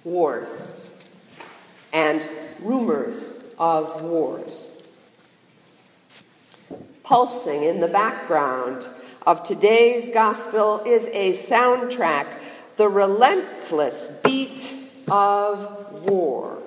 wars and rumors of wars. Pulsing in the background of today's gospel is a soundtrack, the relentless beat of war.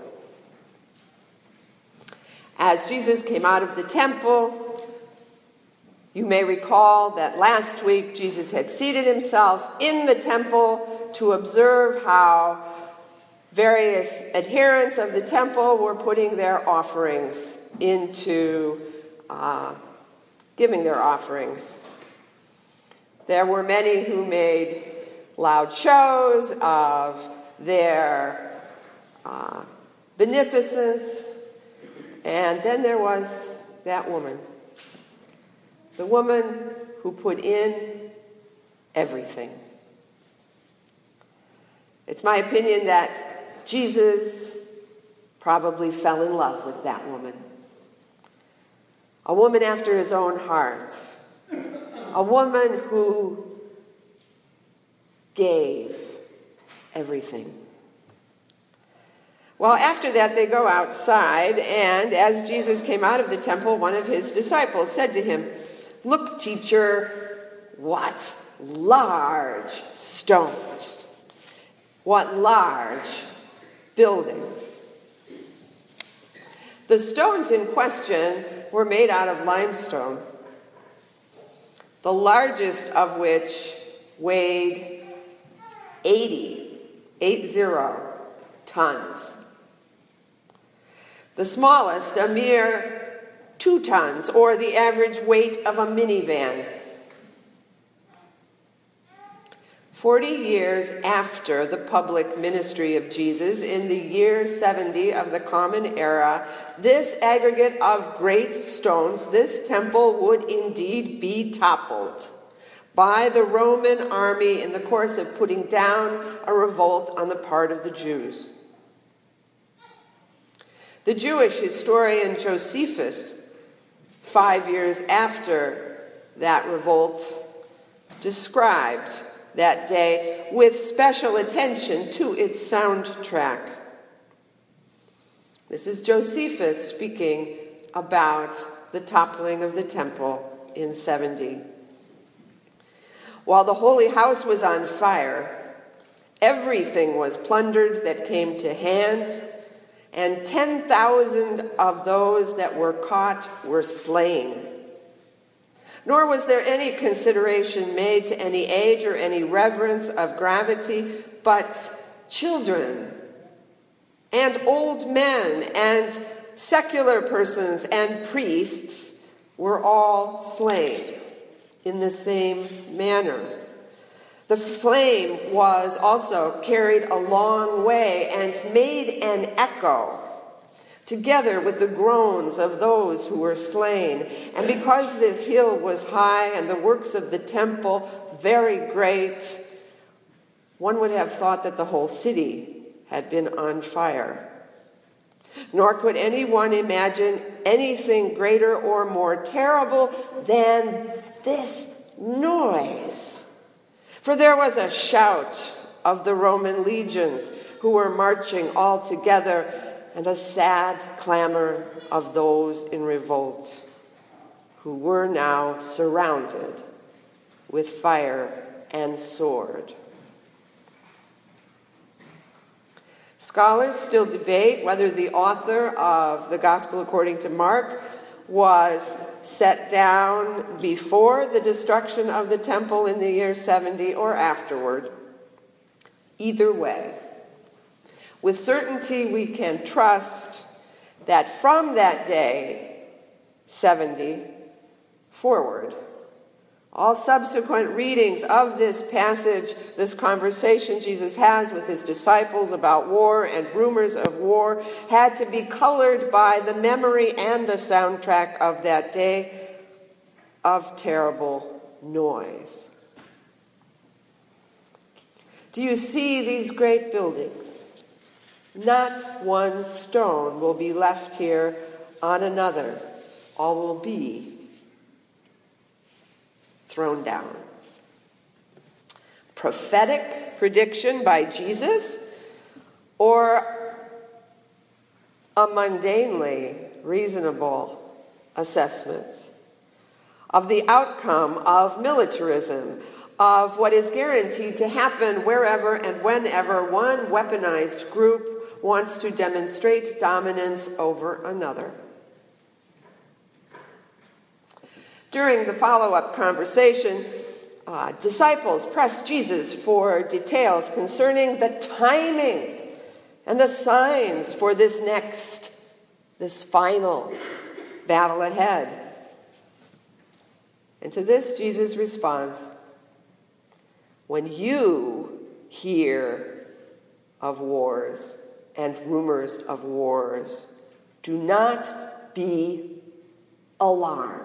As Jesus came out of the temple, you may recall that last week Jesus had seated himself in the temple to observe how various adherents of the temple were putting their offerings into giving their offerings. There were many who made loud shows of their beneficence, and then there was that woman, the woman who put in everything. It's my opinion that Jesus probably fell in love with that woman. A woman after his own heart. A woman who gave everything. Well, after that, they go outside, and as Jesus came out of the temple, one of his disciples said to him, "Look, teacher, what large stones. What large buildings." The stones in question were made out of limestone, the largest of which weighed 80 tons. The smallest, a mere 2 tons, or the average weight of a minivan. 40 years after the public ministry of Jesus, in the year 70 of the Common Era, this aggregate of great stones, this temple, would indeed be toppled by the Roman army in the course of putting down a revolt on the part of the Jews. The Jewish historian Josephus, 5 years after that revolt, described that day with special attention to its soundtrack. This is Josephus speaking about the toppling of the temple in 70. While the holy house was on fire, everything was plundered that came to hand, and 10,000 of those that were caught were slain. Nor was there any consideration made to any age or any reverence of gravity, but children and old men and secular persons and priests were all slain in the same manner. The flame was also carried a long way and made an echo, together with the groans of those who were slain. And because this hill was high and the works of the temple very great, one would have thought that the whole city had been on fire. Nor could anyone imagine anything greater or more terrible than this noise. For there was a shout of the Roman legions who were marching all together, and a sad clamor of those in revolt who were now surrounded with fire and sword. Scholars still debate whether the author of the Gospel according to Mark was set down before the destruction of the temple in the year 70 or afterward. Either way, with certainty we can trust that from that day, 70, forward, all subsequent readings of this passage, this conversation Jesus has with his disciples about war and rumors of war, had to be colored by the memory and the soundtrack of that day of terrible noise. Do you see these great buildings? Not one stone will be left here on another. All will be thrown down. Prophetic prediction by Jesus, or a mundanely reasonable assessment of the outcome of militarism, of what is guaranteed to happen wherever and whenever one weaponized group wants to demonstrate dominance over another. During the follow-up conversation, disciples pressed Jesus for details concerning the timing and the signs for this final battle ahead. And to this, Jesus responds, "When you hear of wars and rumors of wars, do not be alarmed."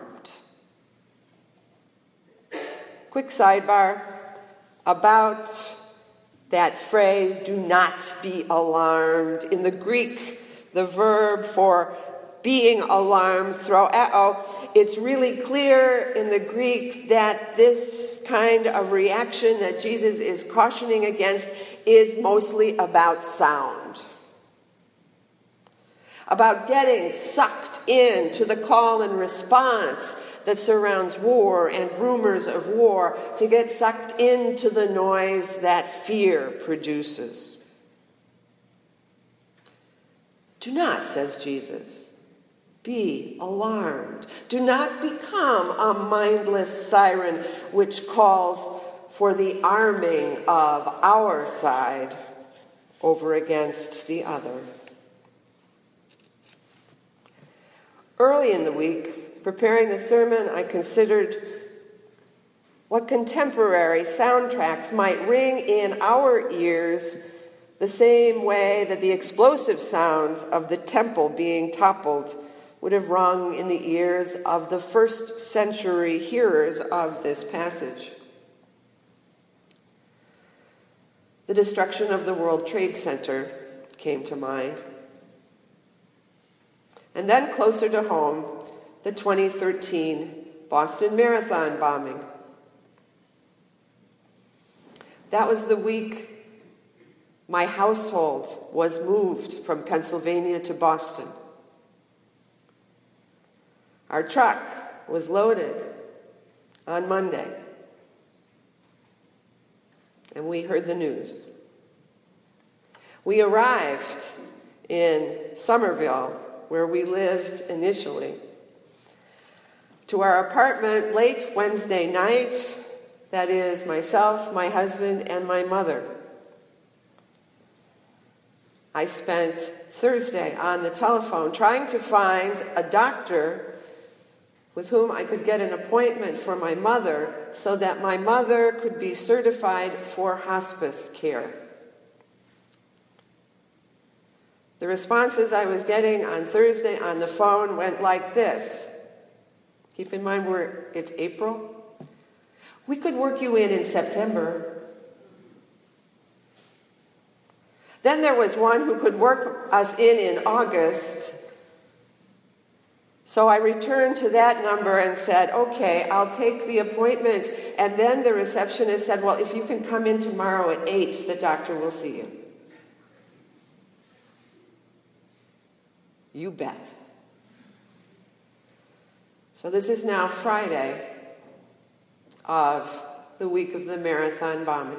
Quick sidebar about that phrase, "do not be alarmed." In the Greek, the verb for being alarmed, thraueo, it's really clear in the Greek that this kind of reaction that Jesus is cautioning against is mostly about sound. About getting sucked into the call and response that surrounds war and rumors of war, to get sucked into the noise that fear produces. Do not, says Jesus, be alarmed. Do not become a mindless siren which calls for the arming of our side over against the other. Early in the week, preparing the sermon, I considered what contemporary soundtracks might ring in our ears the same way that the explosive sounds of the temple being toppled would have rung in the ears of the first century hearers of this passage. The destruction of the World Trade Center came to mind. And then closer to home, the 2013 Boston Marathon bombing. That was the week my household was moved from Pennsylvania to Boston. Our truck was loaded on Monday, and we heard the news. We arrived in Somerville, where we lived initially, to our apartment late Wednesday night. That is, myself, my husband, and my mother. I spent Thursday on the telephone trying to find a doctor with whom I could get an appointment for my mother so that my mother could be certified for hospice care. The responses I was getting on Thursday on the phone went like this. Keep in mind it's April. We could work you in September. Then there was one who could work us in August. So I returned to that number and said, okay, I'll take the appointment. And then the receptionist said, well, if you can come in tomorrow at 8, the doctor will see you. You bet. So this is now Friday of the week of the marathon bombing.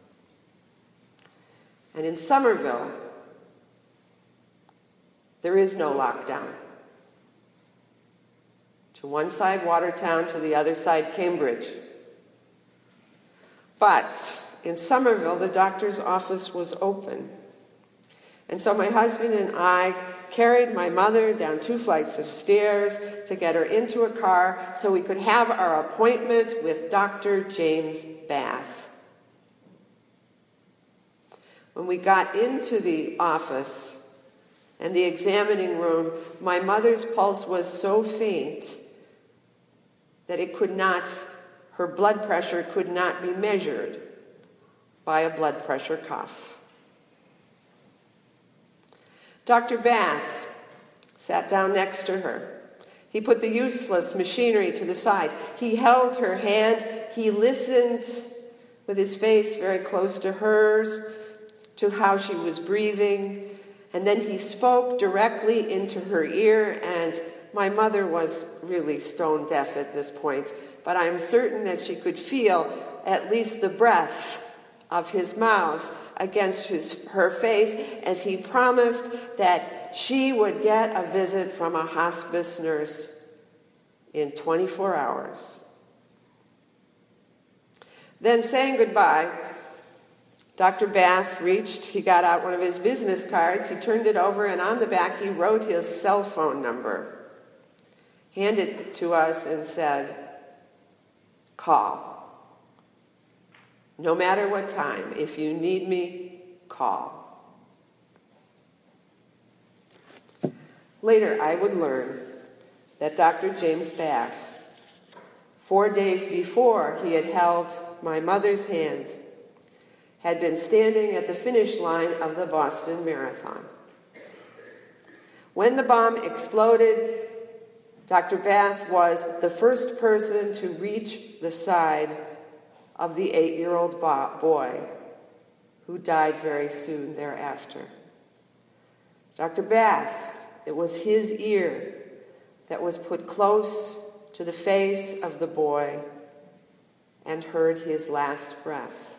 And in Somerville, there is no lockdown. To one side, Watertown, to the other side, Cambridge. But in Somerville, the doctor's office was open. And so my husband and I carried my mother down 2 flights of stairs to get her into a car so we could have our appointment with Dr. James Bath. When we got into the office and the examining room, my mother's pulse was so faint that her blood pressure could not be measured by a blood pressure cuff. Dr. Bath sat down next to her. He put the useless machinery to the side. He held her hand. He listened with his face very close to hers to how she was breathing, and then he spoke directly into her ear, and my mother was really stone deaf at this point, but I'm certain that she could feel at least the breath of his mouth against her face as he promised that she would get a visit from a hospice nurse in 24 hours. Then, saying goodbye, Dr. Bath he got out one of his business cards, he turned it over, and on the back he wrote his cell phone number, handed it to us, and said, "Call. No matter what time, if you need me, call." Later, I would learn that Dr. James Bath, 4 days before he had held my mother's hand, had been standing at the finish line of the Boston Marathon. When the bomb exploded, Dr. Bath was the first person to reach the side of the 8-year-old boy who died very soon thereafter. Dr. Bath, it was his ear that was put close to the face of the boy and heard his last breath.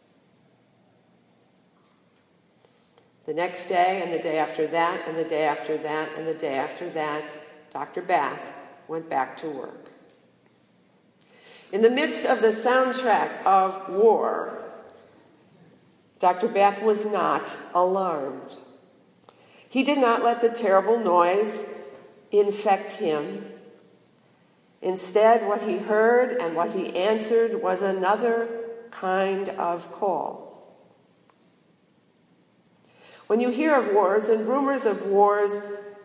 The next day, and the day after that, and the day after that, and the day after that, Dr. Bath went back to work. In the midst of the soundtrack of war, Dr. Bath was not alarmed. He did not let the terrible noise infect him. Instead, what he heard and what he answered was another kind of call. When you hear of wars and rumors of wars,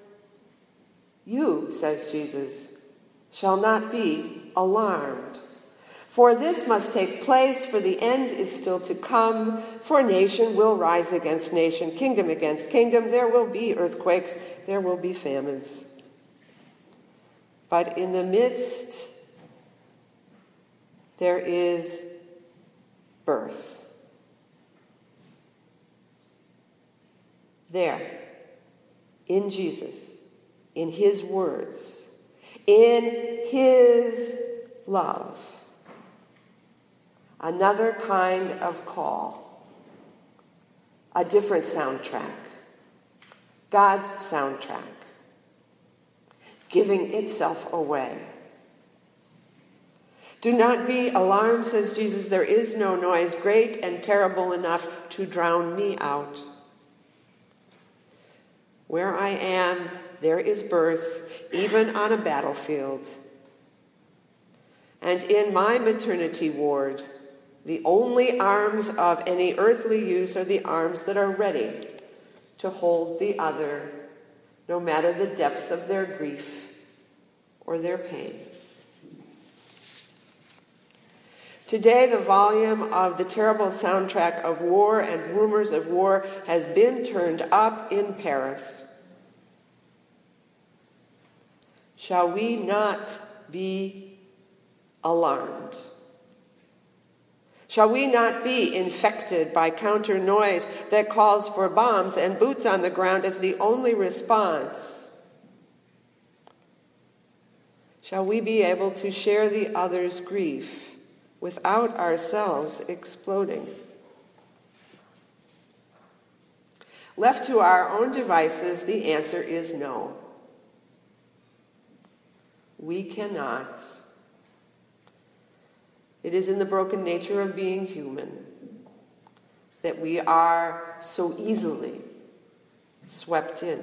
you, says Jesus, shall not be alarmed. For this must take place, for the end is still to come. For nation will rise against nation, kingdom against kingdom. There will be earthquakes, there will be famines. But in the midst, there is birth. There, in Jesus, in his words, in his love, another kind of call, a different soundtrack, God's soundtrack, giving itself away. Do not be alarmed, says Jesus. There is no noise great and terrible enough to drown me out. Where I am, there is birth, even on a battlefield. And in my maternity ward, the only arms of any earthly use are the arms that are ready to hold the other, no matter the depth of their grief or their pain. Today, the volume of the terrible soundtrack of war and rumors of war has been turned up in Paris. Shall we not be alarmed? Shall we not be infected by counter noise that calls for bombs and boots on the ground as the only response? Shall we be able to share the other's grief without ourselves exploding? Left to our own devices, the answer is no. We cannot. It is in the broken nature of being human that we are so easily swept in.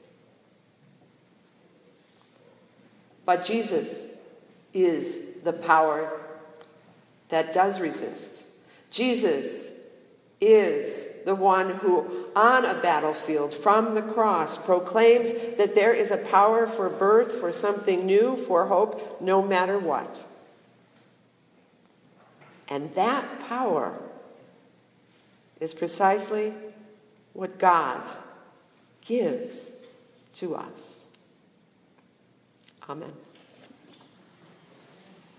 But Jesus is the power that does resist. Jesus is the one who, on a battlefield from the cross, proclaims that there is a power for birth, for something new, for hope, no matter what. And that power is precisely what God gives to us. Amen.